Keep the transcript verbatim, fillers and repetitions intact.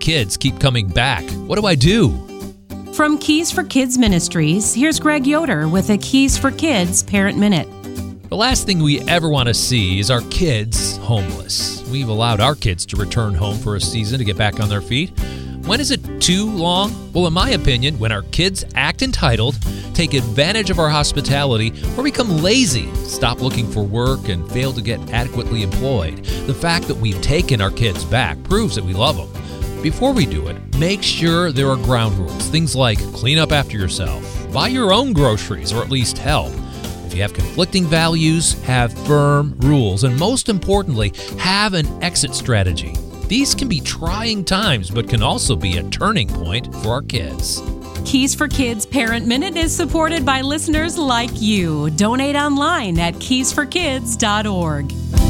kids keep coming back. What do I do? From Keys for Kids Ministries, here's Greg Yoder with a Keys for Kids Parent Minute. The last thing we ever want to see is our kids homeless. We've allowed our kids to return home for a season to get back on their feet. When is it too long? Well, in my opinion, when our kids act entitled, take advantage of our hospitality, or become lazy, stop looking for work, and fail to get adequately employed. The fact that we've taken our kids back proves that we love them. Before we do it, make sure there are ground rules. Things like clean up after yourself, buy your own groceries, or at least help. If you have conflicting values, have firm rules, and most importantly, have an exit strategy. These can be trying times, but can also be a turning point for our kids. Keys for Kids Parent Minute is supported by listeners like you. Donate online at keys for kids dot org.